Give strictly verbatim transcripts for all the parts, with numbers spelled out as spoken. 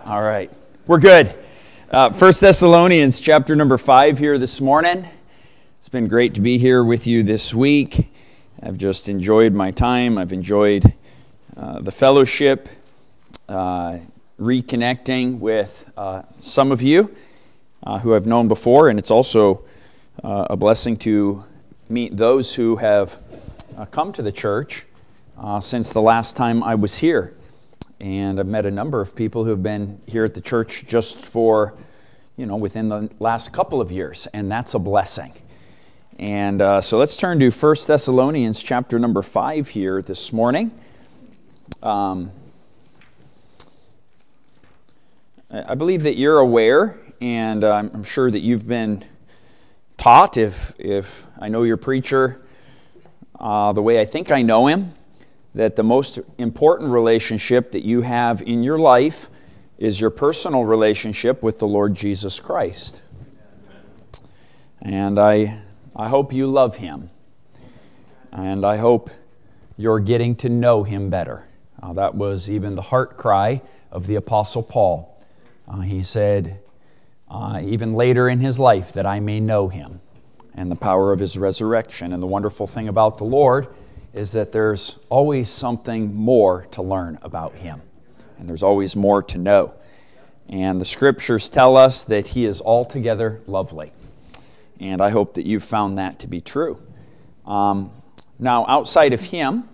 All right, we're good. Uh, First Thessalonians chapter number five here this morning. It's been great to be here with you this week. I've just enjoyed my time. I've enjoyed uh, the fellowship, uh, reconnecting with uh, some of you uh, who I've known before, and it's also uh, a blessing to meet those who have uh, come to the church uh, since the last time I was here. And I've met a number of people who have been here at the church just for, you know, within the last couple of years, and that's a blessing. And uh, so let's turn to First Thessalonians chapter number five here this morning. Um, I believe that you're aware, and uh, I'm sure that you've been taught, if, if I know your preacher uh, the way I think I know him, that the most important relationship that you have in your life is your personal relationship with the Lord Jesus Christ. And I, I hope you love Him. And I hope you're getting to know Him better. Uh, that was even the heart cry of the Apostle Paul. Uh, he said, uh, even later in his life, that I may know Him and the power of His resurrection. And the wonderful thing about the Lord is that there's always something more to learn about Him. And there's always more to know. And the Scriptures tell us that He is altogether lovely. And I hope that you've found that to be true. Um, now, outside of Him,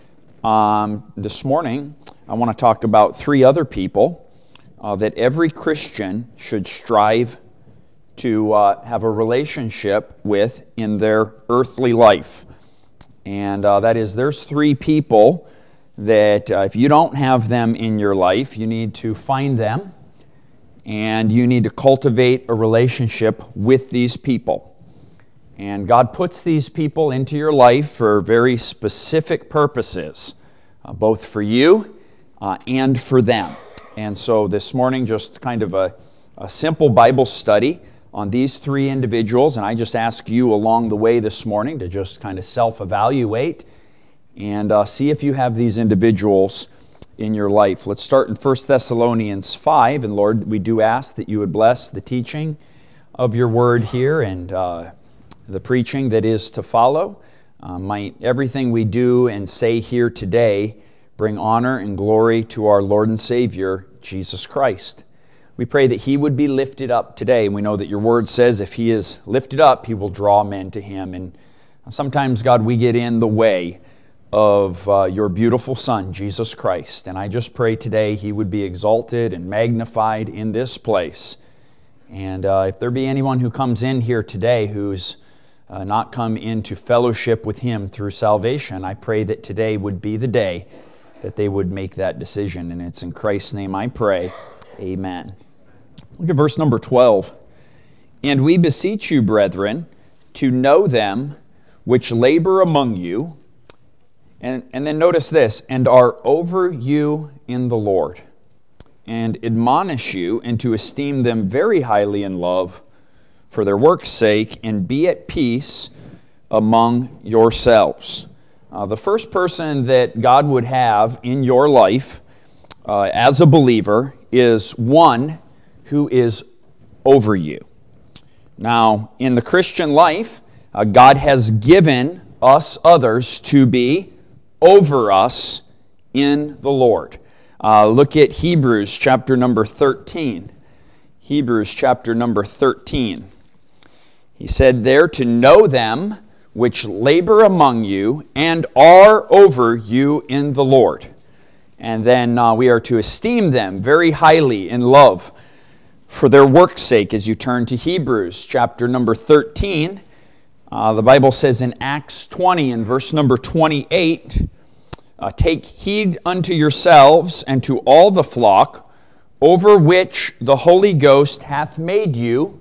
um, this morning, I want to talk about three other people uh, that every Christian should strive to uh, have a relationship with in their earthly life. And uh, that is, there's three people that uh, if you don't have them in your life, you need to find them and you need to cultivate a relationship with these people. And God puts these people into your life for very specific purposes, uh, both for you uh, and for them. And so this morning, just kind of a, a simple Bible study on these three individuals, and I just ask you along the way this morning to just kind of self-evaluate and uh, see if you have these individuals in your life. Let's start in First Thessalonians five, and Lord, we do ask that you would bless the teaching of your word here and uh, the preaching that is to follow. Uh, might everything we do and say here today bring honor and glory to our Lord and Savior, Jesus Christ. We pray that He would be lifted up today. We know that your word says if He is lifted up, He will draw men to Him. And sometimes, God, we get in the way of uh, your beautiful Son, Jesus Christ. And I just pray today He would be exalted and magnified in this place. And uh, if there be anyone who comes in here today who's uh, not come into fellowship with Him through salvation, I pray that today would be the day that they would make that decision. And it's in Christ's name I pray. Amen. Look at verse number twelve. And we beseech you, brethren, to know them which labor among you, and, and then notice this, and are over you in the Lord, and admonish you, and to esteem them very highly in love for their work's sake, and be at peace among yourselves. Uh, the first person that God would have in your life uh, as a believer is one who is over you. Now, in the Christian life, uh, God has given us others to be over us in the Lord. Uh, look at Hebrews chapter number thirteen. Hebrews chapter number thirteen. He said there, to know them which labor among you and are over you in the Lord. And then uh, we are to esteem them very highly in love for their work's sake. As you turn to Hebrews chapter number thirteen, uh, the Bible says in Acts twenty and verse number twenty-eight, uh, take heed unto yourselves and to all the flock over which the Holy Ghost hath made you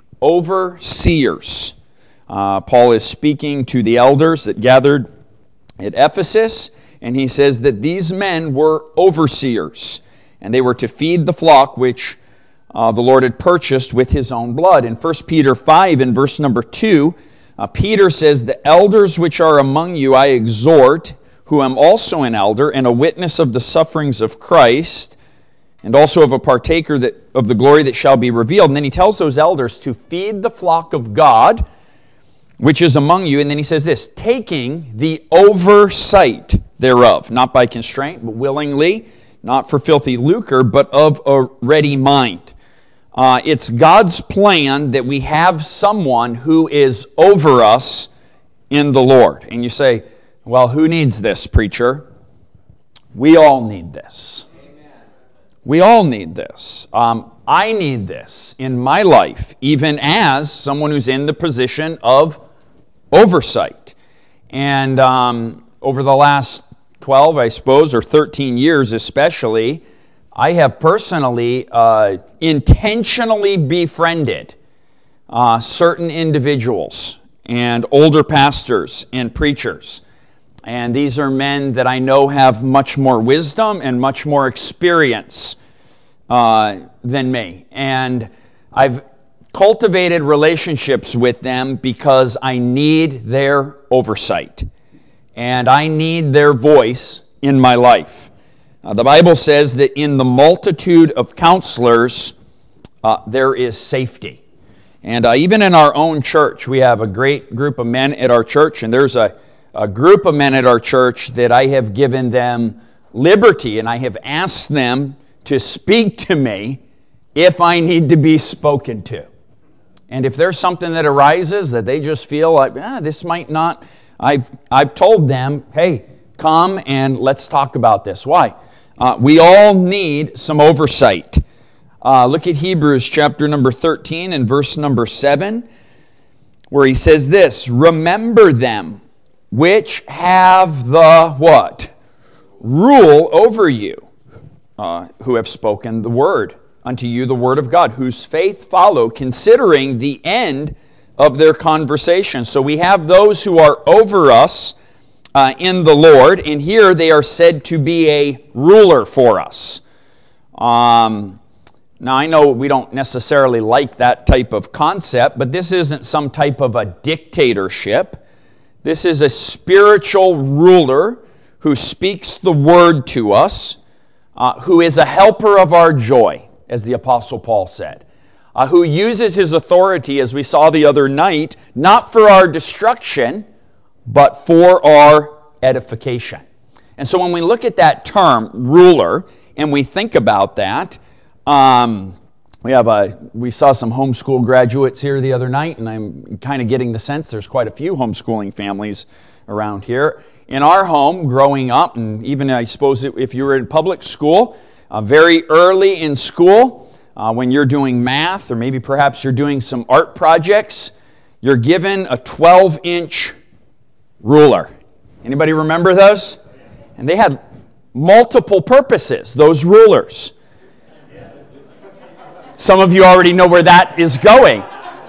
overseers. Uh, Paul is speaking to the elders that gathered at Ephesus, and he says that these men were overseers, and they were to feed the flock which uh, the Lord had purchased with His own blood. In First Peter five, in verse number two, uh, Peter says, the elders which are among you I exhort, who am also an elder and a witness of the sufferings of Christ, and also of a partaker that, of the glory that shall be revealed. And then he tells those elders to feed the flock of God, which is among you. And then he says this, taking the oversight thereof, not by constraint, but willingly, not for filthy lucre, but of a ready mind. Uh, it's God's plan that we have someone who is over us in the Lord. And you say, well, who needs this, preacher? We all need this. Amen. We all need this. Um, I need this in my life, even as someone who's in the position of oversight. And um, over the last twelve, I suppose, or thirteen years especially, I have personally uh, intentionally befriended uh, certain individuals and older pastors and preachers. And these are men that I know have much more wisdom and much more experience uh, than me. And I've cultivated relationships with them because I need their oversight. And I need their voice in my life. Uh, the Bible says that in the multitude of counselors, uh, there is safety. And uh, even in our own church, we have a great group of men at our church, and there's a, a group of men at our church that I have given them liberty, and I have asked them to speak to me if I need to be spoken to. And if there's something that arises that they just feel like, ah, this might not, I've, I've told them, hey, come and let's talk about this. Why? Uh, we all need some oversight. Uh, look at Hebrews chapter number thirteen and verse number seven, where he says this, remember them which have the what? Rule over you, uh, who have spoken the word unto you, the word of God, whose faith follow, considering the end of their conversation. So we have those who are over us uh, in the Lord, and here they are said to be a ruler for us. Um, now I know we don't necessarily like that type of concept, but this isn't some type of a dictatorship. This is a spiritual ruler who speaks the word to us, uh, who is a helper of our joy, as the Apostle Paul said, uh, who uses his authority, as we saw the other night, not for our destruction, but for our edification. And so when we look at that term, ruler, and we think about that, um, we have a, we saw some homeschool graduates here the other night, and I'm kind of getting the sense there's quite a few homeschooling families around here. In our home, growing up, and even I suppose if you were in public school, uh, very early in school, uh, when you're doing math, or maybe perhaps you're doing some art projects, you're given a twelve-inch ruler. Anybody remember those? And they had multiple purposes, those rulers. Some of you already know where that is going.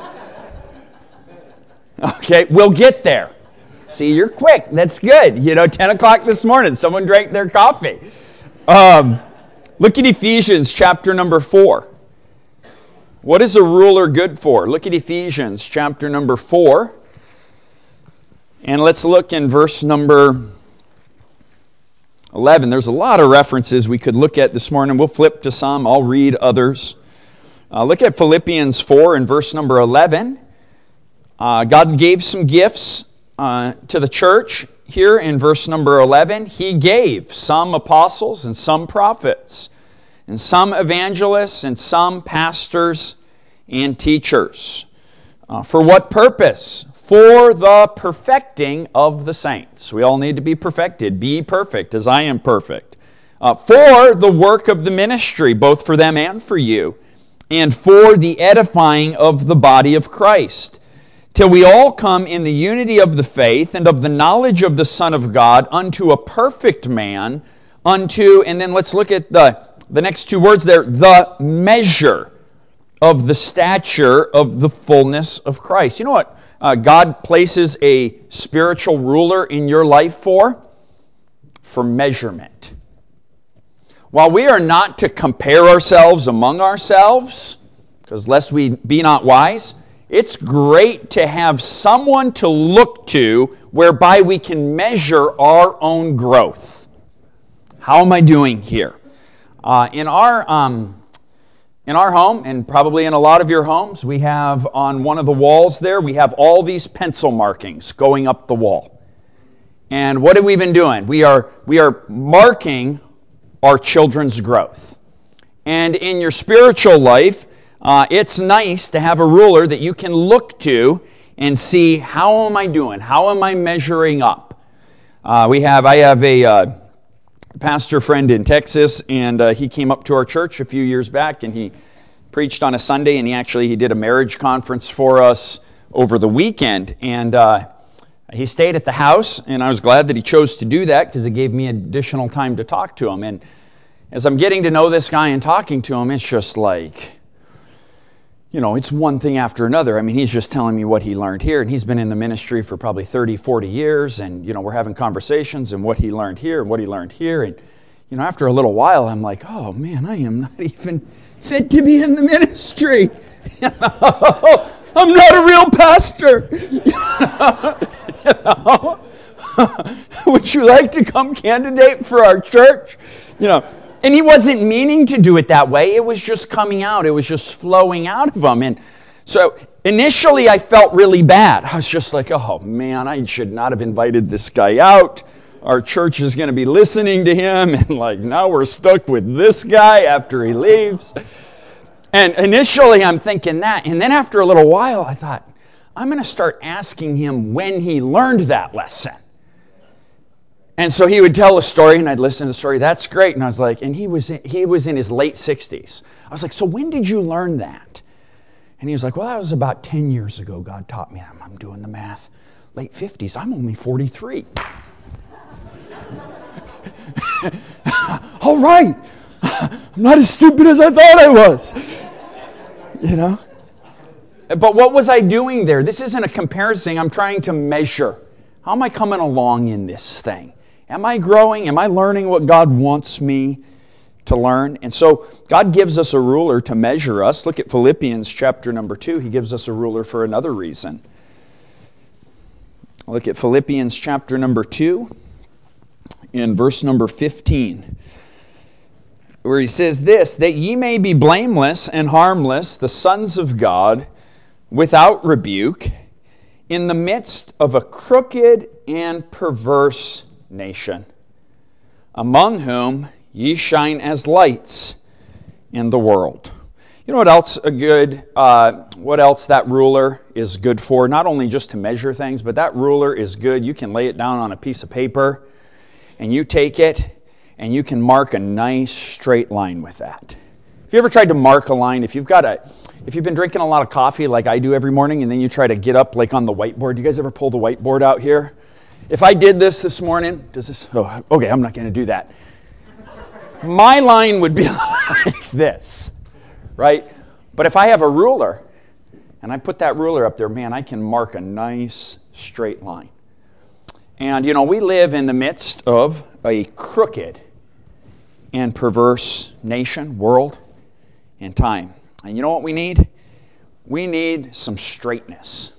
Okay, we'll get there. See, you're quick. That's good. You know, ten o'clock this morning, someone drank their coffee. Um, look at Ephesians chapter number four. What is a ruler good for? Look at Ephesians chapter number four. And let's look in verse number eleven. There's a lot of references we could look at this morning. We'll flip to some. I'll read others. Uh, look at Philippians four and verse number eleven. Uh, God gave some gifts uh, to the church here in verse number eleven. He gave some apostles and some prophets and some evangelists and some pastors and teachers. Uh, for what purpose? For the perfecting of the saints. We all need to be perfected. Be perfect as I am perfect. Uh, for the work of the ministry, both for them and for you, and for the edifying of the body of Christ, till we all come in the unity of the faith and of the knowledge of the Son of God unto a perfect man, unto, and then let's look at the, the next two words there, the measure of the stature of the fullness of Christ. You know what uh, God places a spiritual ruler in your life for? For measurement. While we are not to compare ourselves among ourselves, because lest we be not wise, it's great to have someone to look to whereby we can measure our own growth. How am I doing here? Uh, in our um, in our home, and probably in a lot of your homes, we have on one of the walls there, we have all these pencil markings going up the wall. And what have we been doing? We are we are marking our children's growth. And in your spiritual life, uh, it's nice to have a ruler that you can look to and see, how am I doing? How am I measuring up? Uh, we have I have a uh, pastor friend in Texas, and uh, he came up to our church a few years back, and he preached on a Sunday, and he actually he did a marriage conference for us over the weekend, and uh, he stayed at the house, and I was glad that he chose to do that because it gave me additional time to talk to him. And as I'm getting to know this guy and talking to him, it's just like, you know, it's one thing after another. I mean, he's just telling me what he learned here, and he's been in the ministry for probably thirty, forty years, and, you know, we're having conversations and what he learned here and what he learned here, and, you know, after a little while, I'm like, oh, man, I am not even fit to be in the ministry. You know? I'm not a real pastor. You know? Would you like to come candidate for our church? You know, and he wasn't meaning to do it that way. It was just coming out. It was just flowing out of him. And so initially I felt really bad. I was just like, oh man, I should not have invited this guy out. Our church is going to be listening to him. And like, now we're stuck with this guy after he leaves. And initially I'm thinking that. And then after a little while, I thought, I'm going to start asking him when he learned that lesson. And so he would tell a story, and I'd listen to the story. That's great. And I was like, and he was in, he was in his late sixties. I was like, so when did you learn that? And he was like, well, that was about ten years ago. God taught me that. I'm doing the math. Late fifties. I'm only forty-three. All right. I'm not as stupid as I thought I was. You know? But what was I doing there? This isn't a comparison. I'm trying to measure. How am I coming along in this thing? Am I growing? Am I learning what God wants me to learn? And so God gives us a ruler to measure us. Look at Philippians chapter number two. He gives us a ruler for another reason. Look at Philippians chapter number two in verse number fifteen, where he says this, that ye may be blameless and harmless, the sons of God, without rebuke, in the midst of a crooked and perverse nation, among whom ye shine as lights in the world. You know what else a good, uh, what else that ruler is good for? Not only just to measure things, but that ruler is good. You can lay it down on a piece of paper, and you take it, and you can mark a nice straight line with that. Have you ever tried to mark a line? If you've got a If you've been drinking a lot of coffee like I do every morning, and then you try to get up like on the whiteboard. Do you guys ever pull the whiteboard out here? If I did this this morning, does this, oh, okay, I'm not going to do that. My line would be like this, right? But if I have a ruler, and I put that ruler up there, man, I can mark a nice straight line. And, you know, we live in the midst of a crooked and perverse nation, world, and time. And you know what we need? We need some straightness.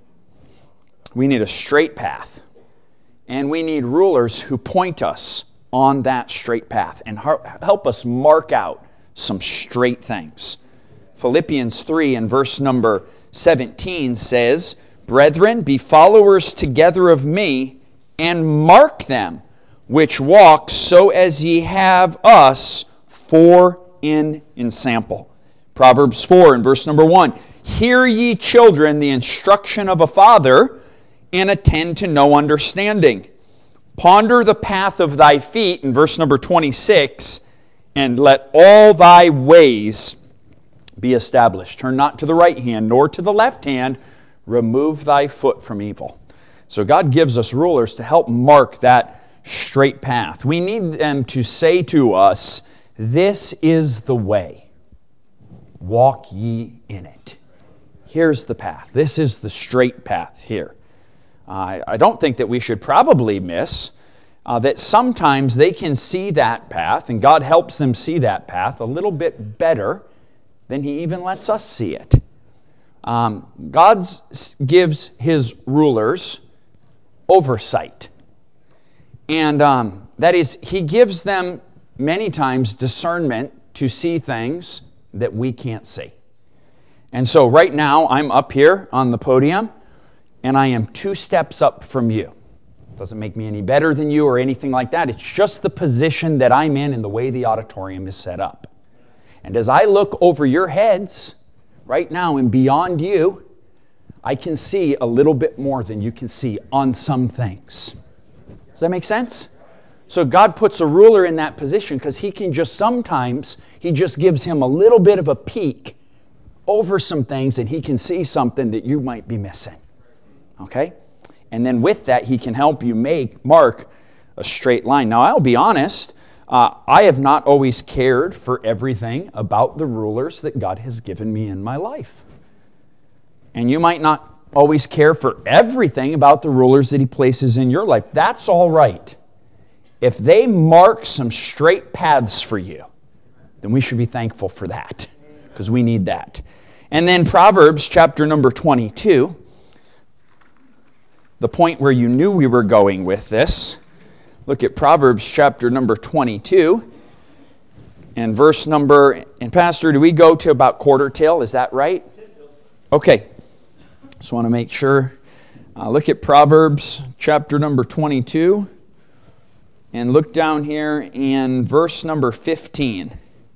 We need a straight path. And we need rulers who point us on that straight path and help us mark out some straight things. Philippians three and verse number seventeen says, Brethren, be followers together of me, and mark them which walk so as ye have us for in ensample. Proverbs four and verse number one, Hear ye children the instruction of a father, and attend to no understanding. Ponder the path of thy feet, in verse number twenty-six, and let all thy ways be established. Turn not to the right hand, nor to the left hand. Remove thy foot from evil. So God gives us rulers to help mark that straight path. We need them to say to us, this is the way. Walk ye in it. Here's the path. This is the straight path here. Uh, I don't think that we should probably miss uh, that sometimes they can see that path, and God helps them see that path a little bit better than He even lets us see it. Um, God gives His rulers oversight. And um, that is, He gives them many times discernment to see things that we can't see. And so right now I'm up here on the podium and I am two steps up from you. Doesn't make me any better than you or anything like that. It's just the position that I'm in and the way the auditorium is set up. And as I look over your heads right now and beyond you, I can see a little bit more than you can see on some things. Does that make sense? So God puts a ruler in that position because he can just sometimes, he just gives him a little bit of a peek over some things and he can see something that you might be missing. Okay? And then with that, he can help you make, mark a straight line. Now, I'll be honest, uh, I have not always cared for everything about the rulers that God has given me in my life. And you might not always care for everything about the rulers that he places in your life. That's all right. If they mark some straight paths for you, then we should be thankful for that, because we need that. And then Proverbs chapter number twenty-two, the point where you knew we were going with this. Look at Proverbs chapter number twenty-two and verse number, and Pastor, do we go to about quarter till? Is that right? Okay. Just want to make sure. Uh, look at Proverbs chapter number twenty-two and look down here in verse number fifteen.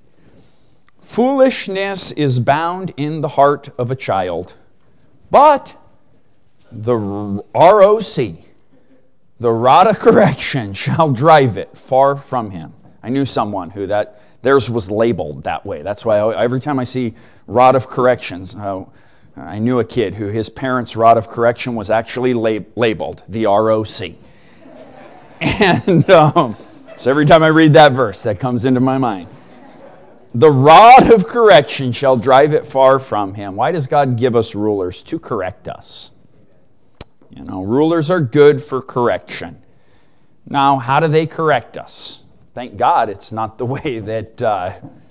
Foolishness is bound in the heart of a child, but the R O C, the rod of correction, shall drive it far from him. I knew someone who that theirs was labeled that way. That's why I, every time I see rod of corrections, uh, I knew a kid who his parents' rod of correction was actually lab- labeled the R O C. And um, so every time I read that verse, that comes into my mind. The rod of correction shall drive it far from him. Why does God give us rulers? To correct us. You know, rulers are good for correction. Now, how do they correct us? Thank God it's not the way that uh,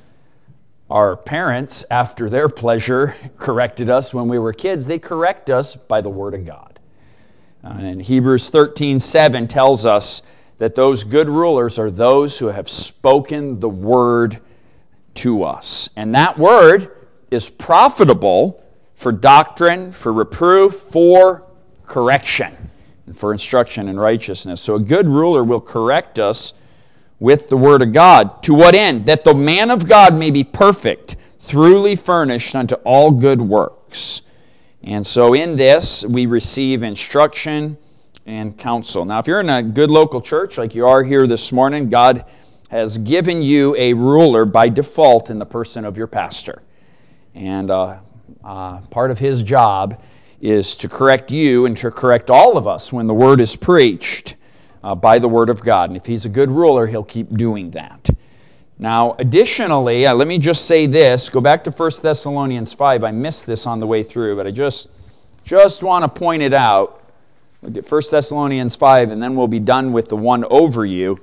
our parents, after their pleasure, corrected us when we were kids. They correct us by the Word of God. Uh, and Hebrews thirteen seven tells us that those good rulers are those who have spoken the Word to us. And that Word is profitable for doctrine, for reproof, for correction, and for instruction in righteousness. So a good ruler will correct us with the Word of God. To what end? That the man of God may be perfect, thoroughly furnished unto all good works. And so in this, we receive instruction and counsel. Now, if you're in a good local church like you are here this morning, God has given you a ruler by default in the person of your pastor. And uh, uh, part of his job is to correct you and to correct all of us when the Word is preached uh, by the Word of God. And if he's a good ruler, he'll keep doing that. Now, additionally, uh, let me just say this. Go back to First Thessalonians five. I missed this on the way through, but I just, just want to point it out. Look at First Thessalonians five, and then we'll be done with the one over you.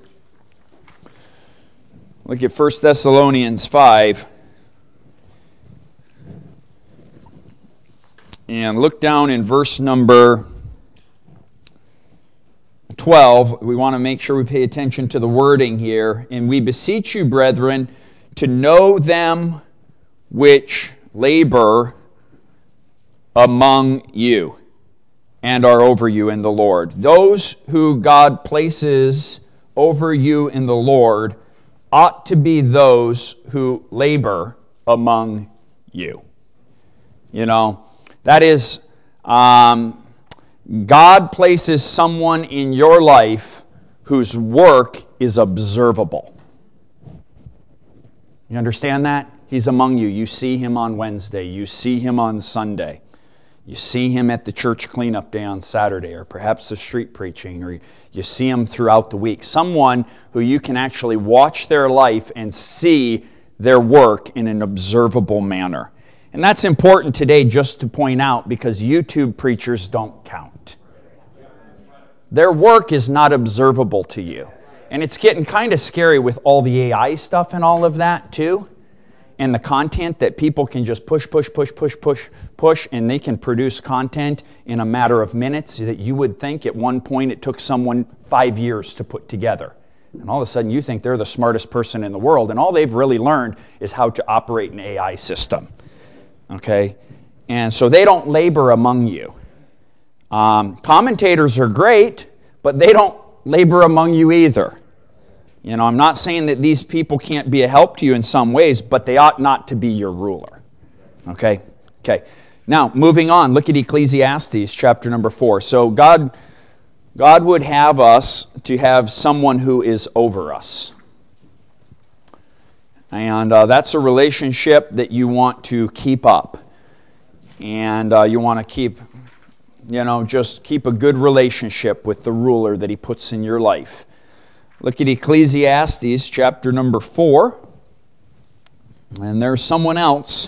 Look at First Thessalonians five. And look down in verse number twelve. We want to make sure we pay attention to the wording here. And we beseech you, brethren, to know them which labor among you and are over you in the Lord. Those who God places over you in the Lord ought to be those who labor among you. You know, that is, um, God places someone in your life whose work is observable. You understand that? He's among you. You see him on Wednesday. You see him on Sunday. You see him at the church cleanup day on Saturday, or perhaps the street preaching, or you see him throughout the week. Someone who you can actually watch their life and see their work in an observable manner. And that's important today just to point out, because YouTube preachers don't count. Their work is not observable to you. And it's getting kind of scary with all the A I stuff and all of that too. And the content that people can just push, push, push, push, push, push, and they can produce content in a matter of minutes that you would think at one point it took someone five years to put together. And all of a sudden you think they're the smartest person in the world, and all they've really learned is how to operate an A I system. Okay? And so they don't labor among you. Um, commentators are great, but they don't labor among you either. You know, I'm not saying that these people can't be a help to you in some ways, but they ought not to be your ruler. Okay? Okay. Now, moving on, look at Ecclesiastes chapter number four. So God, God would have us to have someone who is over us. And uh, that's a relationship that you want to keep up. And uh, you want to keep, you know, just keep a good relationship with the ruler that He puts in your life. Look at Ecclesiastes chapter number four. And there's someone else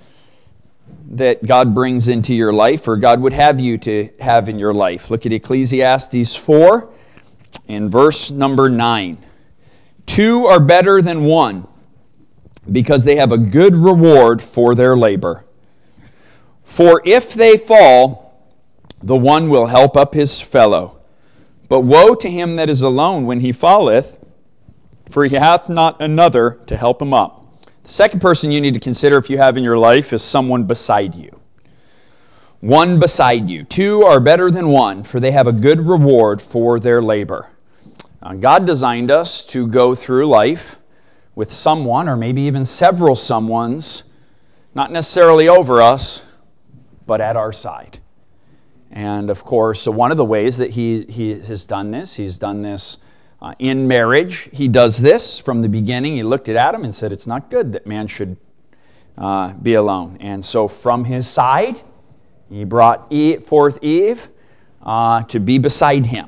that God brings into your life, or God would have you to have in your life. Look at Ecclesiastes four in verse number nine. Two are better than one, because they have a good reward for their labor. For if they fall, the one will help up his fellow. But woe to him that is alone when he falleth, for he hath not another to help him up. The second person you need to consider if you have in your life is someone beside you. One beside you. Two are better than one, for they have a good reward for their labor. Uh, God designed us to go through life with someone, or maybe even several someones, not necessarily over us, but at our side. And of course, so one of the ways that he, he has done this, he's done this uh, in marriage. He does this from the beginning. He looked at Adam and said, it's not good that man should uh, be alone. And so from his side, he brought Eve, forth Eve uh, to be beside him.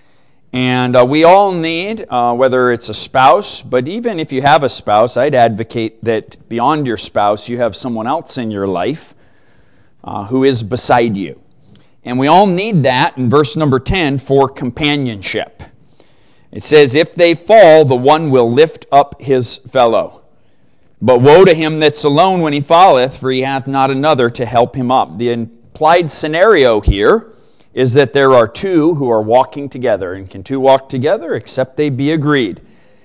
And uh, we all need, uh, whether it's a spouse, but even if you have a spouse, I'd advocate that beyond your spouse, you have someone else in your life uh, who is beside you. And we all need that in verse number ten for companionship. It says, if they fall, the one will lift up his fellow. But woe to him that's alone when he falleth, for he hath not another to help him up. The implied scenario here is that there are two who are walking together. And can two walk together except they be agreed?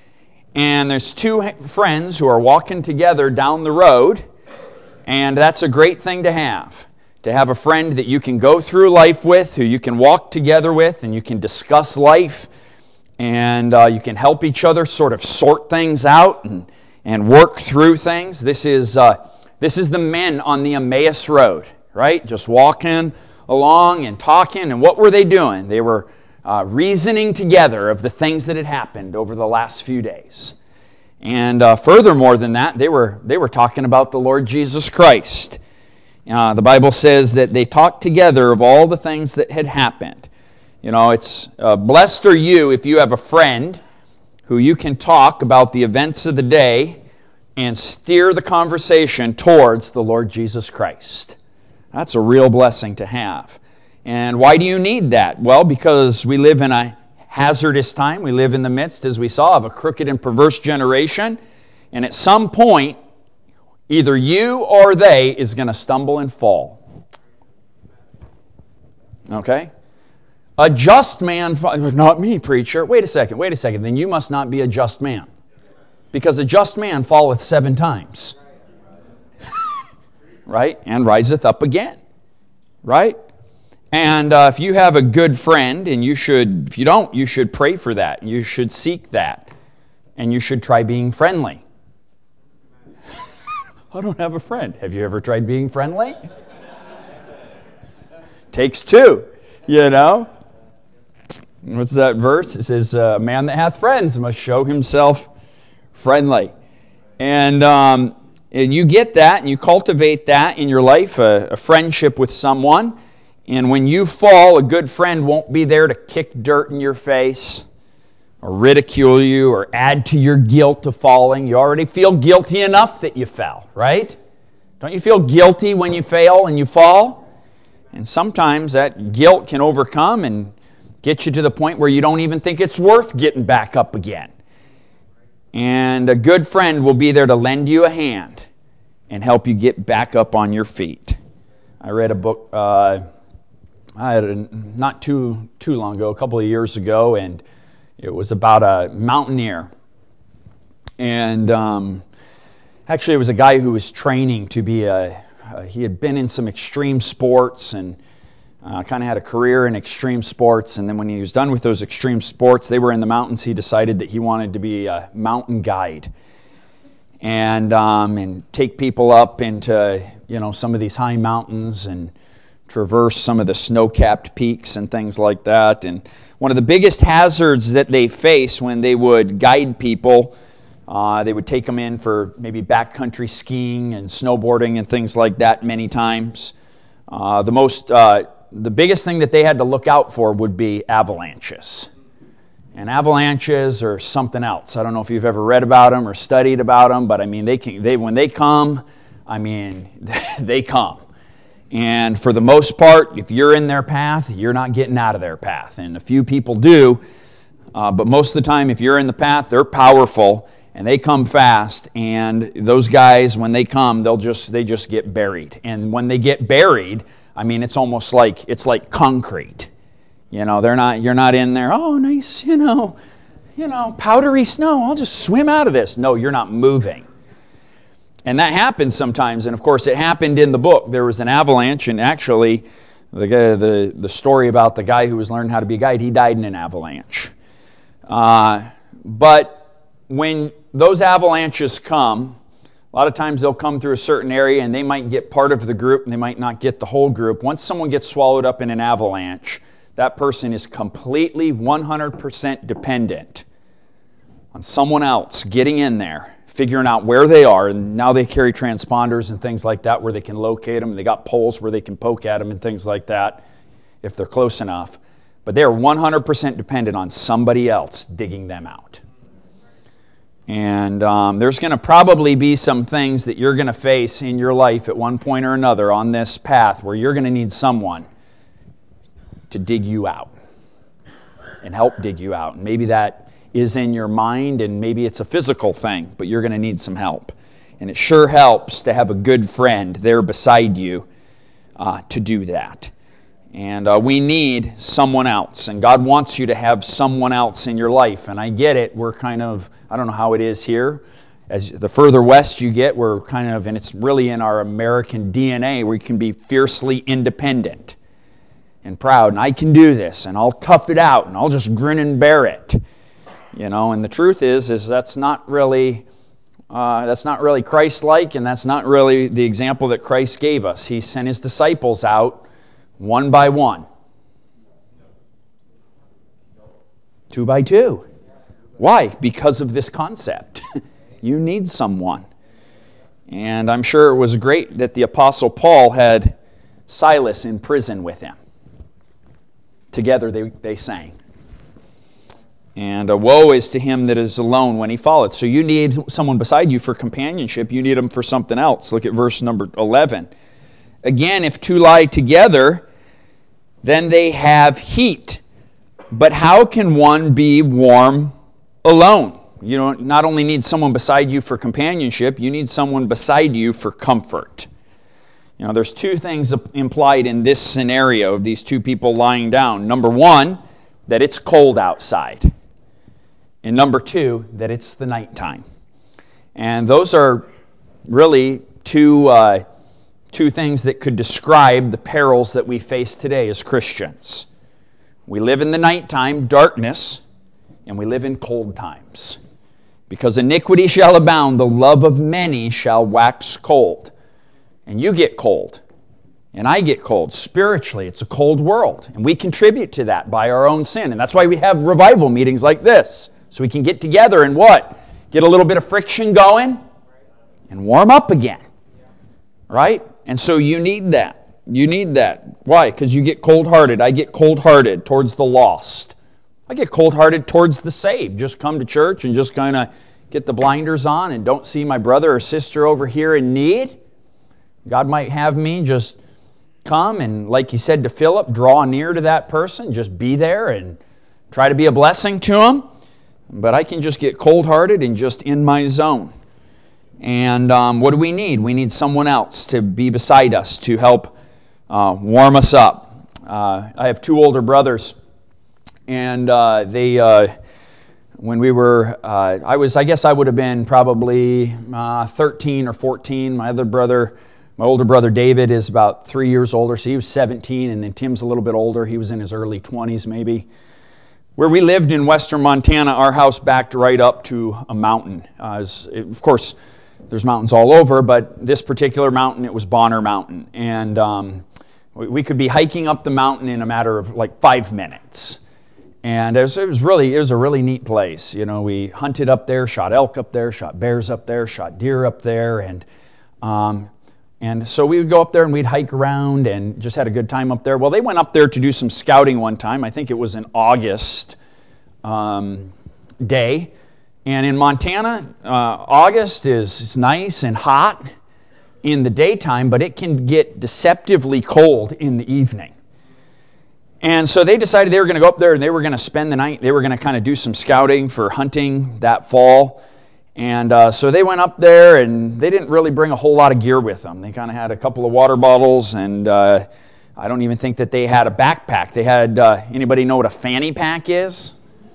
And there's two friends who are walking together down the road, and that's a great thing to have. To have a friend that you can go through life with, who you can walk together with, and you can discuss life, and uh, you can help each other sort of sort things out and, and work through things. This is, uh, this is the men on the Emmaus Road, right? Just walking along and talking, and what were they doing? They were uh, reasoning together of the things that had happened over the last few days. And uh, furthermore than that, they were, they were talking about the Lord Jesus Christ. Uh, the Bible says that they talked together of all the things that had happened. You know, it's uh, blessed are you if you have a friend who you can talk about the events of the day and steer the conversation towards the Lord Jesus Christ. That's a real blessing to have. And why do you need that? Well, because we live in a hazardous time. We live in the midst, as we saw, of a crooked and perverse generation. And at some point, either you or they is going to stumble and fall. Okay? A just man, not me, preacher. Wait a second, wait a second. Then you must not be a just man. Because a just man falleth seven times. Right? And riseth up again. Right? And uh, if you have a good friend, and you should, if you don't, you should pray for that. You should seek that. And you should try being friendly. I don't have a friend. Have you ever tried being friendly? Takes two, you know. What's that verse? It says, a man that hath friends must show himself friendly. And, um, and you get that, and you cultivate that in your life, a, a friendship with someone. And when you fall, a good friend won't be there to kick dirt in your face, or ridicule you, or add to your guilt of falling. You already feel guilty enough that you fell, right? Don't you feel guilty when you fail and you fall? And sometimes that guilt can overcome and get you to the point where you don't even think it's worth getting back up again. And a good friend will be there to lend you a hand and help you get back up on your feet. I read a book uh, I had a, not too, too long ago, a couple of years ago, and It was about a mountaineer. And um, actually, it was a guy who was training to be a, uh, he had been in some extreme sports and uh, kind of had a career in extreme sports. And then when he was done with those extreme sports, they were in the mountains, he decided that he wanted to be a mountain guide. And um, and take people up into, you know, some of these high mountains and traverse some of the snow-capped peaks and things like that. And one of the biggest hazards that they face when they would guide people, uh, they would take them in for maybe backcountry skiing and snowboarding and things like that many times. Uh, the most, uh, the biggest thing that they had to look out for would be avalanches. And avalanches are something else. I don't know if you've ever read about them or studied about them, but I mean, they can, they when they come, I mean, they come. And for the most part, if you're in their path, you're not getting out of their path. And a few people do, uh, but most of the time, if you're in the path, they're powerful and they come fast. And those guys, when they come, they'll just they just get buried. And when they get buried, I mean, it's almost like it's like concrete. You know, they're not. You're not in there. Oh, nice. You know, you know, powdery snow. I'll just swim out of this. No, you're not moving. And that happens sometimes, and of course it happened in the book. There was an avalanche, and actually the guy, the, the story about the guy who was learning how to be a guide, he died in an avalanche. Uh, but when those avalanches come, a lot of times they'll come through a certain area, and they might get part of the group, and they might not get the whole group. Once someone gets swallowed up in an avalanche, that person is completely one hundred percent dependent on someone else getting in there, figuring out where they are, and now they carry transponders and things like that where they can locate them. They got poles where they can poke at them and things like that if they're close enough. But they are one hundred percent dependent on somebody else digging them out. And um, there's going to probably be some things that you're going to face in your life at one point or another on this path where you're going to need someone to dig you out and help dig you out. And maybe that is in your mind, and maybe it's a physical thing, but you're going to need some help. And it sure helps to have a good friend there beside you uh, to do that. And uh, we need someone else, and God wants you to have someone else in your life. And I get it, we're kind of, I don't know how it is here. As the further west you get, we're kind of, and it's really in our American D N A, we can be fiercely independent and proud, and I can do this, and I'll tough it out, and I'll just grin and bear it. You know, and the truth is, is that's not really, uh, that's not really Christ-like, and that's not really the example that Christ gave us. He sent His disciples out one by one, two by two. Why? Because of this concept. You need someone. And I'm sure it was great that the Apostle Paul had Silas in prison with him. Together they, they sang. And a woe is to him that is alone when he falleth. So you need someone beside you for companionship. You need them for something else. Look at verse number eleven. Again, if two lie together, then they have heat. But how can one be warm alone? You don't not only need someone beside you for companionship, you need someone beside you for comfort. You know, there's two things implied in this scenario of these two people lying down. Number one, that it's cold outside. And number two, that it's the nighttime. And those are really two, uh, two things that could describe the perils that we face today as Christians. We live in the nighttime, darkness, and we live in cold times. Because iniquity shall abound, the love of many shall wax cold. And you get cold. And I get cold. Spiritually, it's a cold world. And we contribute to that by our own sin. And that's why we have revival meetings like this. So we can get together and what? Get a little bit of friction going and warm up again. Right? And so you need that. You need that. Why? Because you get cold-hearted. I get cold-hearted towards the lost. I get cold-hearted towards the saved. Just come to church and just kind of get the blinders on and don't see my brother or sister over here in need. God might have me just come and, like He said to Philip, draw near to that person. Just be there and try to be a blessing to them. But I can just get cold-hearted and just in my zone. And um, what do we need? We need someone else to be beside us to help uh, warm us up. Uh, I have two older brothers, and uh, they uh, when we were, uh, I was, I guess I would have been probably uh, thirteen or fourteen. My other brother, my older brother David is about three years older, so he was seventeen, and then Tim's a little bit older. He was in his early twenties maybe. Where we lived in western Montana, our house backed right up to a mountain. Uh, was, it, of course, there's mountains all over, but this particular mountain, it was Bonner Mountain. And um, we, we could be hiking up the mountain in a matter of like five minutes. And it was, it was really, it was a really neat place. You know, we hunted up there, shot elk up there, shot bears up there, shot deer up there, and um, and so we would go up there and we'd hike around and just had a good time up there. Well, they went up there to do some scouting one time. I think it was an August um, day. And in Montana, uh, August is, is nice and hot in the daytime, but it can get deceptively cold in the evening. And so they decided they were going to go up there and they were going to spend the night. They were going to kind of do some scouting for hunting that fall. And uh, so they went up there and they didn't really bring a whole lot of gear with them. They kind of had a couple of water bottles, and uh, I don't even think that they had a backpack. They had, uh, anybody know what a fanny pack is?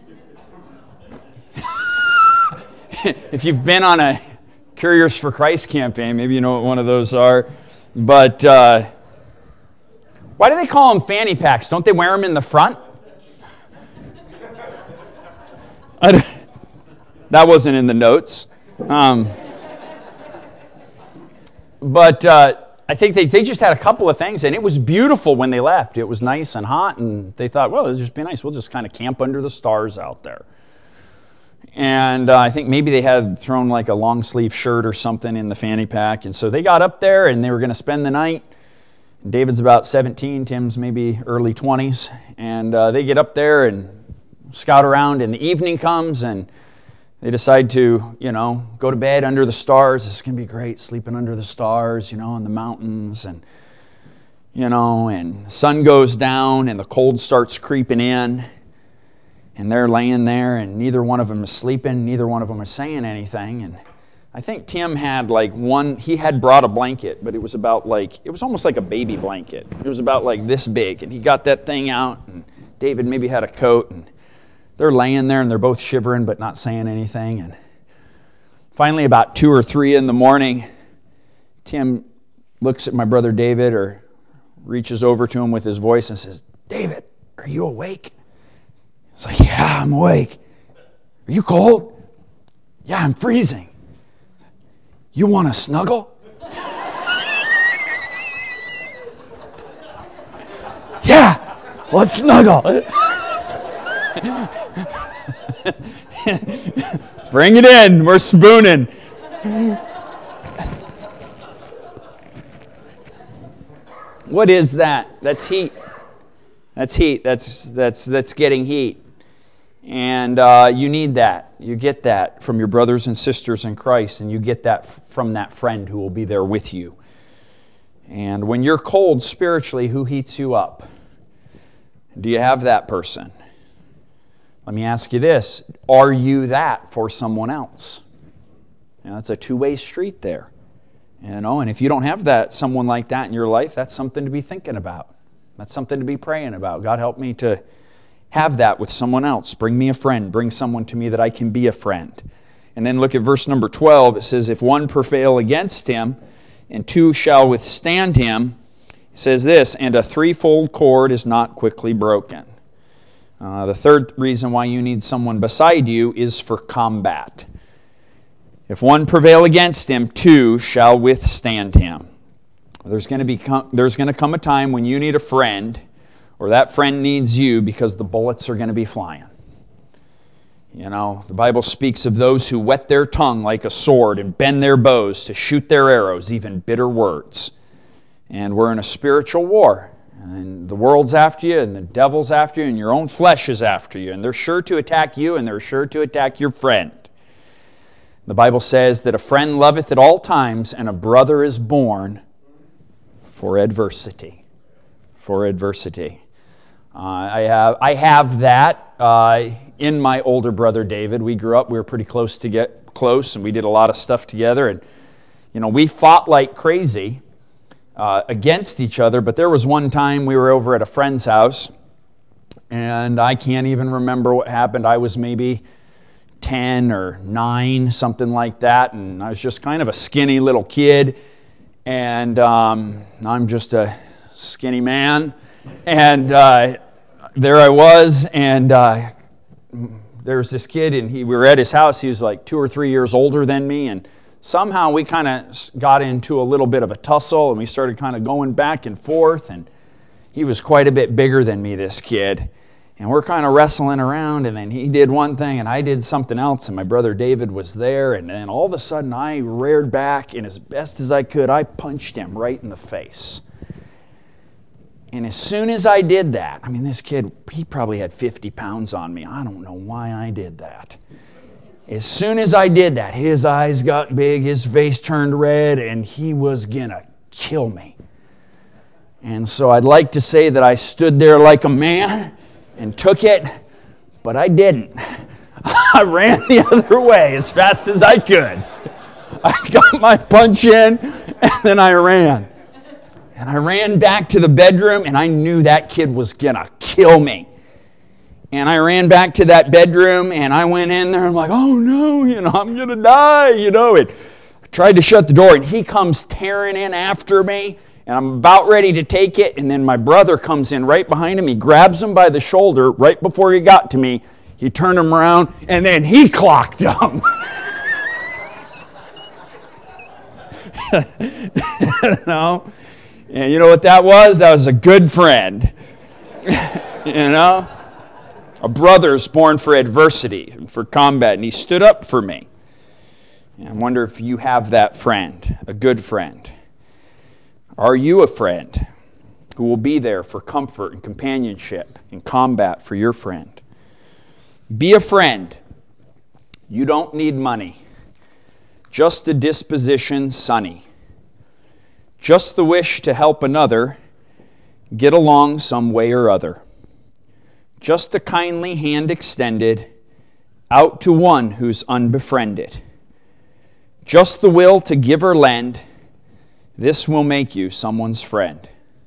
If you've been on a Couriers for Christ campaign, maybe you know what one of those are. But uh, why do they call them fanny packs? Don't they wear them in the front? I don't, that wasn't in the notes. Um, but uh, I think they, they just had a couple of things, and it was beautiful when they left. It was nice and hot, and they thought, well, it'll just be nice. We'll just kind of camp under the stars out there. And uh, I think maybe they had thrown like a long sleeve shirt or something in the fanny pack. And so they got up there and they were going to spend the night. David's about seventeen, Tim's maybe early twenties. And uh, they get up there and scout around, and the evening comes and they decide to, you know, go to bed under the stars. This is going to be great, sleeping under the stars, you know, in the mountains. And, you know, and the sun goes down and the cold starts creeping in. And they're laying there, and neither one of them is sleeping. Neither one of them is saying anything. And I think Tim had like one, he had brought a blanket, but it was about like, it was almost like a baby blanket. It was about like this big. And he got that thing out, and David maybe had a coat. And they're laying there, and they're both shivering, but not saying anything. And finally, about two or three in the morning, Tim looks at my brother David, or reaches over to him with his voice and says, "David, are you awake?" It's like, "Yeah, I'm awake." "Are you cold?" "Yeah, I'm freezing." "You want to snuggle?" "Yeah, let's snuggle." Bring it in, we're spooning. What is that? That's heat. That's heat. That's that's that's getting heat. And uh, you need that. You get that from your brothers and sisters in Christ, and you get that f- from that friend who will be there with you. And when you're cold spiritually, who heats you up? Do you have that person? Let me ask you this. Are you that for someone else? You know, it's a two-way street there. You know, and if you don't have that, someone like that in your life, that's something to be thinking about. That's something to be praying about. God, help me to have that with someone else. Bring me a friend. Bring someone to me that I can be a friend. And then look at verse number twelve. It says, if one prevail against him, and two shall withstand him, it says this, and a threefold cord is not quickly broken. Uh, the third reason why you need someone beside you is for combat. If one prevail against him, two shall withstand him. There's going to be there's going to come a time when you need a friend, or that friend needs you, because the bullets are going to be flying. You know, the Bible speaks of those who whet their tongue like a sword and bend their bows to shoot their arrows, even bitter words. And we're in a spiritual war. And the world's after you, and the devil's after you, and your own flesh is after you. And they're sure to attack you, and they're sure to attack your friend. The Bible says that a friend loveth at all times, and a brother is born for adversity. For adversity. Uh, I have I have that uh, in my older brother David. We grew up, we were pretty close to get close, and we did a lot of stuff together. And you know, we fought like crazy uh, against each other. But there was one time we were over at a friend's house, and I can't even remember what happened. I was maybe ten or nine, something like that. And I was just kind of a skinny little kid. And um, I'm just a skinny man. And uh, there I was, and uh, there was this kid, and he, we were at his house. He was like two or three years older than me, and somehow we kind of got into a little bit of a tussle, and we started kind of going back and forth, and he was quite a bit bigger than me, this kid. And we're kind of wrestling around, and then he did one thing, and I did something else, and my brother David was there, and then all of a sudden I reared back, and as best as I could, I punched him right in the face. And as soon as I did that, I mean, this kid, he probably had fifty pounds on me. I don't know why I did that. As soon as I did that, his eyes got big, his face turned red, and he was gonna kill me. And so I'd like to say that I stood there like a man and took it, but I didn't. I ran the other way as fast as I could. I got my punch in, and then I ran. And I ran back to the bedroom, and I knew that kid was going to kill me. And I ran back to that bedroom, and I went in there, and I'm like, oh no, you know, I'm going to die, you know. And I tried to shut the door, and he comes tearing in after me. And I'm about ready to take it, and then my brother comes in right behind him. He grabs him by the shoulder right before he got to me. He turned him around, and then he clocked him. You know? And you know what that was? That was a good friend. You know? A brother's born for adversity, for combat, and he stood up for me. And I wonder if you have that friend, a good friend. Are you a friend who will be there for comfort and companionship and combat for your friend? Be a friend. You don't need money. Just a disposition sunny. Just the wish to help another get along some way or other. Just a kindly hand extended out to one who's unbefriended. Just the will to give or lend. This will make you someone's friend.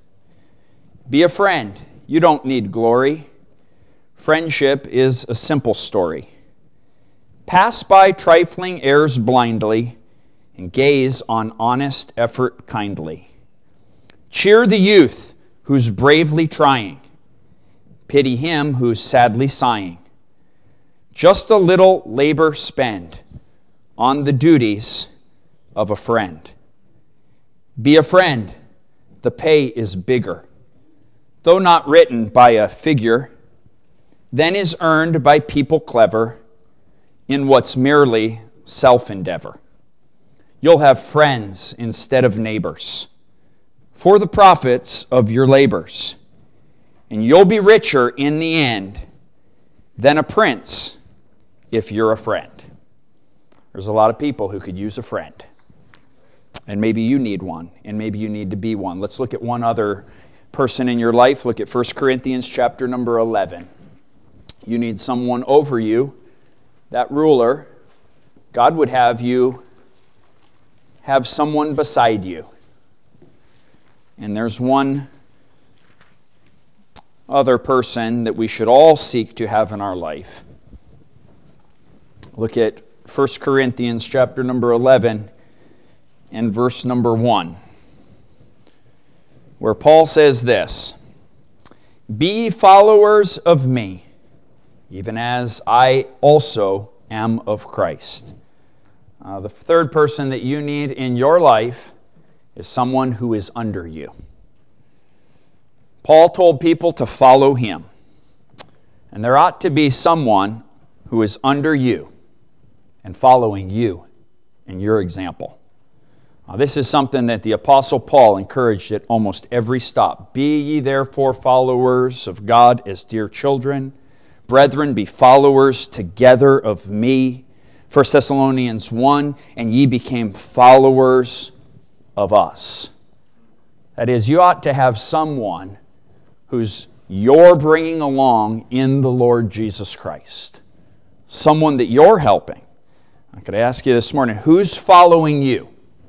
Be a friend. You don't need glory. Friendship is a simple story. Pass by trifling errors blindly and gaze on honest effort kindly. Cheer the youth who's bravely trying. Pity him who's sadly sighing. Just a little labor spend on the duties of a friend. Be a friend. The pay is bigger, though not written by a figure, than is earned by people clever in what's merely self-endeavor. You'll have friends instead of neighbors for the profits of your labors, and you'll be richer in the end than a prince if you're a friend. There's a lot of people who could use a friend. And maybe you need one, and maybe you need to be one. Let's look at one other person in your life. Look at First Corinthians chapter number eleven. You need someone over you, that ruler. God would have you have someone beside you. And there's one other person that we should all seek to have in our life. Look at First Corinthians chapter number eleven. And verse number one, where Paul says this, be followers of me, even as I also am of Christ. Uh, the third person that you need in your life is someone who is under you. Paul told people to follow him. And there ought to be someone who is under you and following you in your example. Now, this is something that the Apostle Paul encouraged at almost every stop. Be ye therefore followers of God as dear children. Brethren, be followers together of me. First Thessalonians one, and ye became followers of us. That is, you ought to have someone who's you're bringing along in the Lord Jesus Christ. Someone that you're helping. I could ask you this morning, who's following you?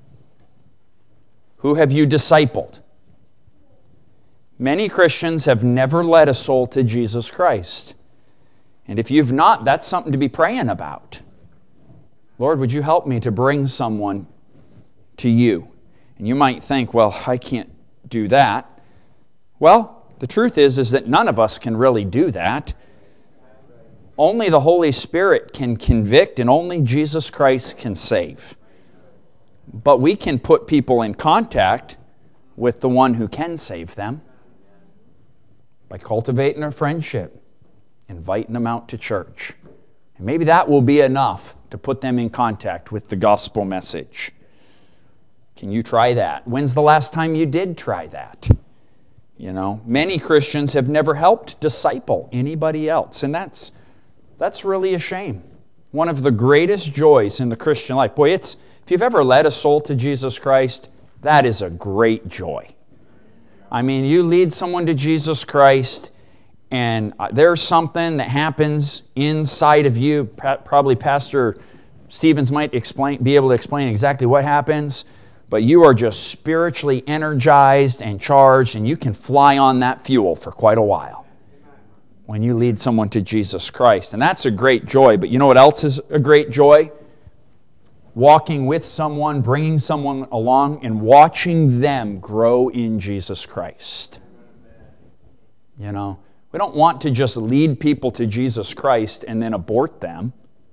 Who have you discipled? Many Christians have never led a soul to Jesus Christ. And if you've not, that's something to be praying about. Lord, would you help me to bring someone to you? And you might think, well, I can't do that. Well, the truth is, is that none of us can really do that. Only the Holy Spirit can convict, and only Jesus Christ can save. But we can put people in contact with the one who can save them by cultivating a friendship, inviting them out to church. And maybe that will be enough to put them in contact with the gospel message. Can you try that? When's the last time you did try that? You know, many Christians have never helped disciple anybody else, and that's that's really a shame. One of the greatest joys in the Christian life. Boy, it's if you've ever led a soul to Jesus Christ, that is a great joy. I mean, you lead someone to Jesus Christ, and there's something that happens inside of you. Probably Pastor Stevens might explain, be able to explain exactly what happens, but you are just spiritually energized and charged, and you can fly on that fuel for quite a while when you lead someone to Jesus Christ. And that's a great joy. But you know what else is a great joy? Walking with someone, bringing someone along, and watching them grow in Jesus Christ. You know, we don't want to just lead people to Jesus Christ and then abort them.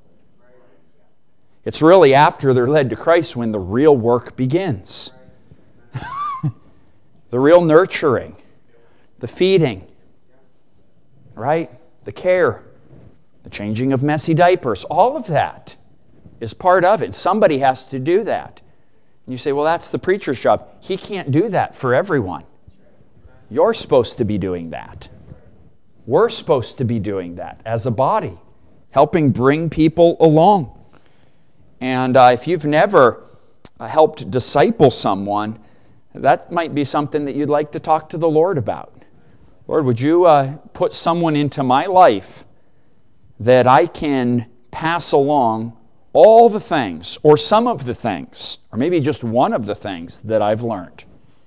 It's really after they're led to Christ when the real work begins. The real nurturing, the feeding, right? The care, the changing of messy diapers, all of that is part of it. Somebody has to do that. And you say, well, that's the preacher's job. He can't do that for everyone. You're supposed to be doing that. We're supposed to be doing that as a body, helping bring people along. And uh, if you've never uh, helped disciple someone, that might be something that you'd like to talk to the Lord about. Lord, would you uh, put someone into my life that I can pass along all the things, or some of the things, or maybe just one of the things that I've learned.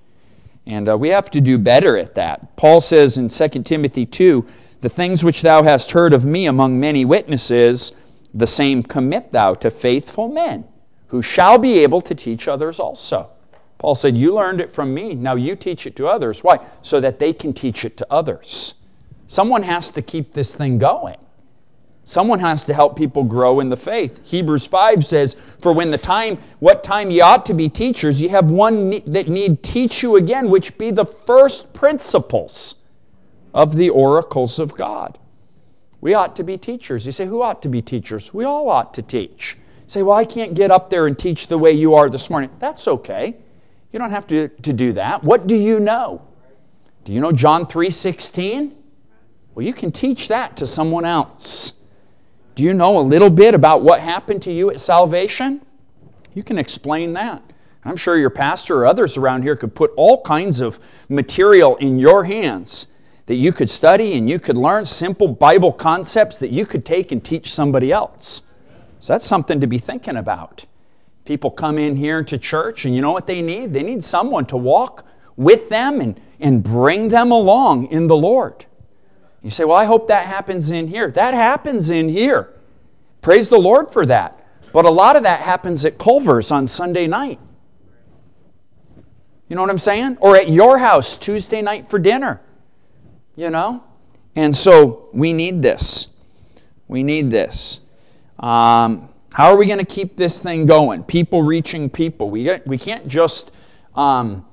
And uh, we have to do better at that. Paul says in Second Timothy two, the things which thou hast heard of me among many witnesses, the same commit thou to faithful men, who shall be able to teach others also. Paul said, you learned it from me, now you teach it to others. Why? So that they can teach it to others. Someone has to keep this thing going. Someone has to help people grow in the faith. Hebrews five says, for when the time, what time ye ought to be teachers, ye have one that need teach you again, which be the first principles of the oracles of God. We ought to be teachers. You say, who ought to be teachers? We all ought to teach. You say, well, I can't get up there and teach the way you are this morning. That's okay. You don't have to, to do that. What do you know? Do you know John three sixteen? Well, you can teach that to someone else. Do you know a little bit about what happened to you at salvation? You can explain that. I'm sure your pastor or others around here could put all kinds of material in your hands that you could study and you could learn simple Bible concepts that you could take and teach somebody else. So that's something to be thinking about. People come in here to church and you know what they need? They need someone to walk with them and, and bring them along in the Lord. You say, well, I hope that happens in here. That happens in here. Praise the Lord for that. But a lot of that happens at Culver's on Sunday night. You know what I'm saying? Or at your house Tuesday night for dinner. You know? And so we need this. We need this. Um, how are we going to keep this thing going? People reaching people. We, get, we can't just um,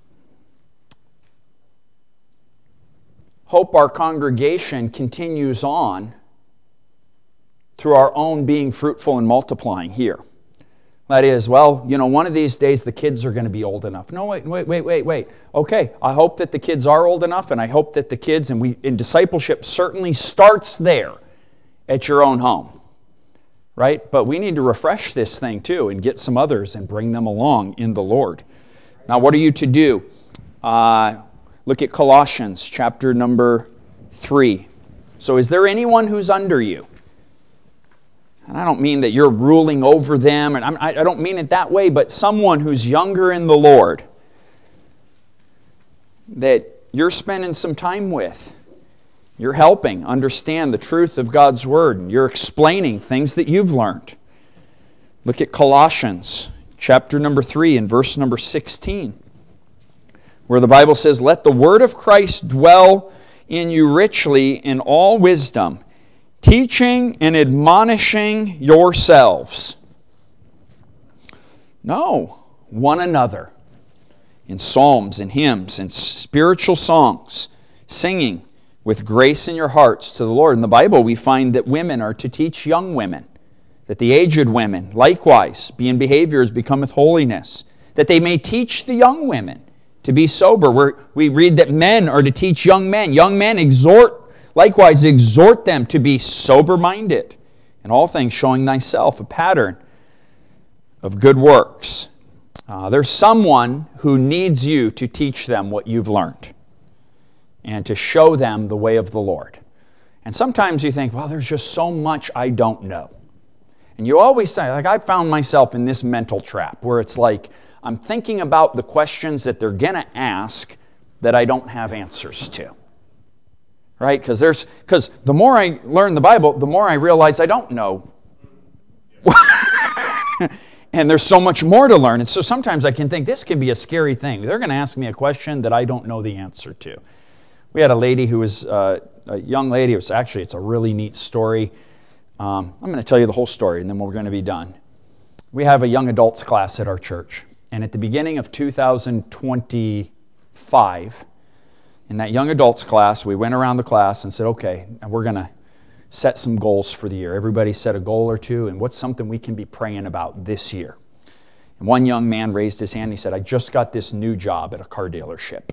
hope our congregation continues on through our own being fruitful and multiplying here. That is, well, you know, one of these days the kids are going to be old enough. No, wait, wait, wait, wait, wait. Okay, I hope that the kids are old enough, and I hope that the kids, and we, in discipleship certainly starts there at your own home, right? But we need to refresh this thing too and get some others and bring them along in the Lord. Now, what are you to do? Uh, look at Colossians chapter number three. So is there anyone who's under you? And I don't mean that you're ruling over them, and I'm, I don't mean it that way, but someone who's younger in the Lord that you're spending some time with. You're helping understand the truth of God's Word, and you're explaining things that you've learned. Look at Colossians chapter number three and verse number sixteen, where the Bible says, "Let the word of Christ dwell in you richly in all wisdom, teaching and admonishing yourselves." No, one another, in psalms and hymns and spiritual songs, singing with grace in your hearts to the Lord. In the Bible we find that women are to teach young women, that the aged women likewise be in behavior as becometh holiness, that they may teach the young women to be sober. We're, we read that men are to teach young men. Young men exhort, likewise exhort them to be sober-minded, in all things showing thyself a pattern of good works. Uh, there's someone who needs you to teach them what you've learned and to show them the way of the Lord. And sometimes you think, well, there's just so much I don't know. And you always say, like I found myself in this mental trap where it's like, I'm thinking about the questions that they're going to ask that I don't have answers to. Right? Because there's because the more I learn the Bible, the more I realize I don't know. And there's so much more to learn. And so sometimes I can think this can be a scary thing. They're going to ask me a question that I don't know the answer to. We had a lady who was, uh, a young lady, it was actually, it's a really neat story. Um, I'm going to tell you the whole story and then we're going to be done. We have a young adults class at our church. And at the beginning of two thousand twenty-five, in that young adults class, we went around the class and said, okay, we're going to set some goals for the year. Everybody set a goal or two, and what's something we can be praying about this year? And one young man raised his hand and he said, I just got this new job at a car dealership.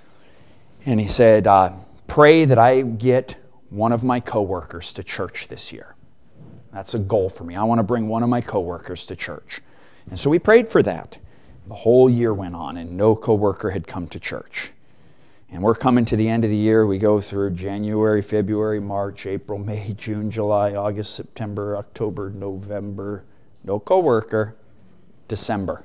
And he said, uh, pray that I get one of my coworkers to church this year. That's a goal for me. I want to bring one of my coworkers to church. And so we prayed for that. The whole year went on and no coworker had come to church. And we're coming to the end of the year. We go through January, February, March, April, May, June, July, August, September, October, November. No coworker. December.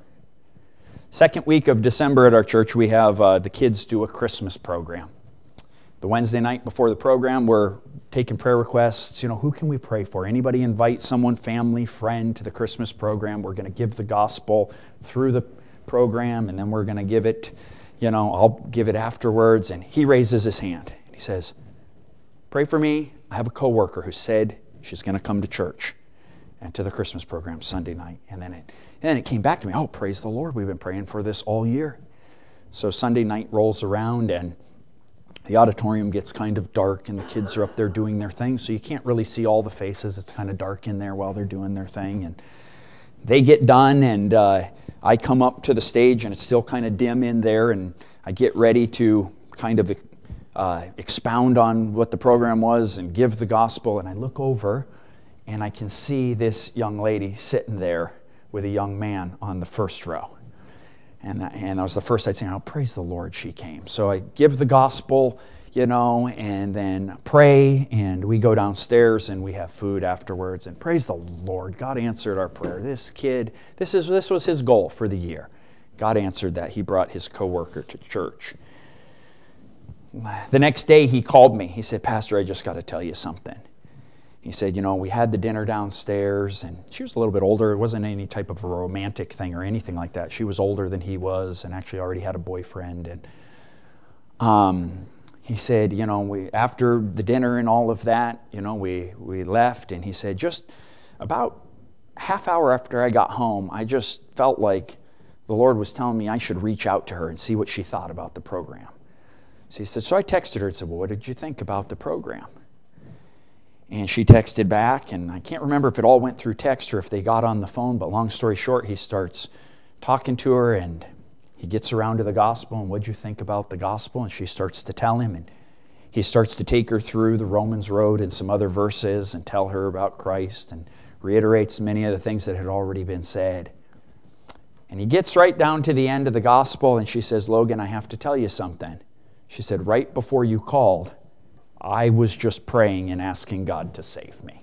Second week of December at our church, we have uh, the kids do a Christmas program. The Wednesday night before the program, we're taking prayer requests. You know, who can we pray for? Anybody invite someone, family, friend to the Christmas program? We're going to give the gospel through the program, and then we're going to give it, you know, I'll give it afterwards. And he raises his hand. He says, pray for me. I have a coworker who said she's going to come to church and to the Christmas program Sunday night. And then it, and then it came back to me, oh, praise the Lord. We've been praying for this all year. So Sunday night rolls around and the auditorium gets kind of dark and the kids are up there doing their thing. So you can't really see all the faces. It's kind of dark in there while they're doing their thing. And they get done and uh, I come up to the stage and it's still kind of dim in there, and I get ready to kind of uh, expound on what the program was and give the gospel, and I look over and I can see this young lady sitting there with a young man on the first row. And, and that was the first I'd say, oh, praise the Lord, she came. So I give the gospel, you know, and then pray, and we go downstairs and we have food afterwards. And praise the Lord, God answered our prayer. This kid, this is this was his goal for the year. God answered that. He brought his coworker to church. The next day he called me. He said, Pastor, I just got to tell you something. He said, you know, we had the dinner downstairs, and she was a little bit older. It wasn't any type of a romantic thing or anything like that. She was older than he was and actually already had a boyfriend. And um, he said, you know, we after the dinner and all of that, you know, we, we left. And he said, just about half hour after I got home, I just felt like the Lord was telling me I should reach out to her and see what she thought about the program. So he said, so I texted her and said, well, what did you think about the program? And she texted back, and I can't remember if it all went through text or if they got on the phone, but long story short, he starts talking to her, and he gets around to the gospel, and what'd you think about the gospel? And she starts to tell him, and he starts to take her through the Romans road and some other verses and tell her about Christ and reiterates many of the things that had already been said. And he gets right down to the end of the gospel, and she says, Logan, I have to tell you something. She said, right before you called, I was just praying and asking God to save me.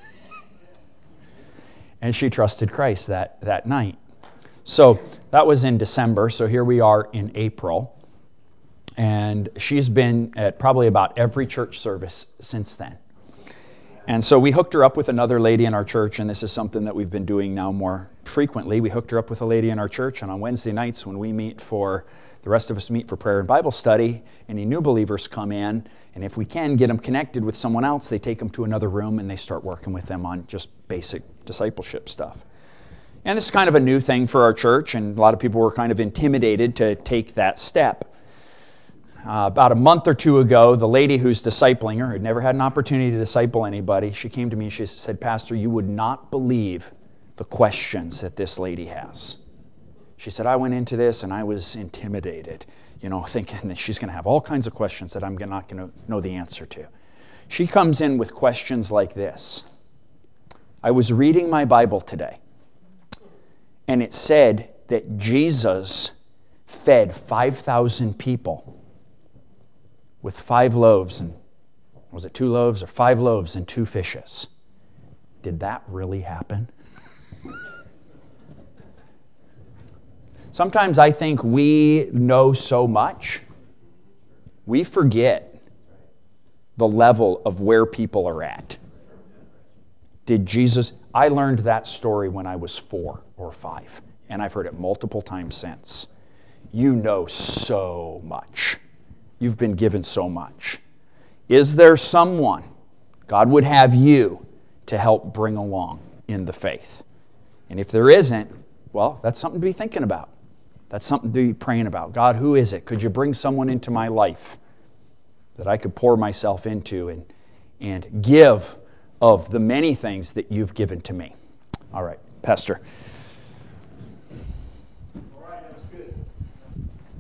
And she trusted Christ that, that night. So that was in December. So here we are in April. And she's been at probably about every church service since then. And so we hooked her up with another lady in our church, and this is something that we've been doing now more frequently. We hooked her up with a lady in our church, and on Wednesday nights when we meet for, the rest of us meet for prayer and Bible study, any new believers come in, and if we can get them connected with someone else, they take them to another room and they start working with them on just basic discipleship stuff. And this is kind of a new thing for our church, and a lot of people were kind of intimidated to take that step. Uh, about a month or two ago, the lady who's discipling her, who'd never had an opportunity to disciple anybody, she came to me and she said, Pastor, you would not believe the questions that this lady has. She said, I went into this and I was intimidated, you know, thinking that she's going to have all kinds of questions that I'm not going to know the answer to. She comes in with questions like this. I was reading my Bible today, and it said that Jesus fed five thousand people with five loaves, and was it two loaves or five loaves and two fishes? Did that really happen? Sometimes I think we know so much, we forget the level of where people are at. Did Jesus, I learned that story when I was four or five, and I've heard it multiple times since. You know so much. You've been given so much. Is there someone God would have you to help bring along in the faith? And if there isn't, well, that's something to be thinking about. That's something to be praying about. God, who is it? Could you bring someone into my life that I could pour myself into and, and give of the many things that you've given to me? All right, Pastor.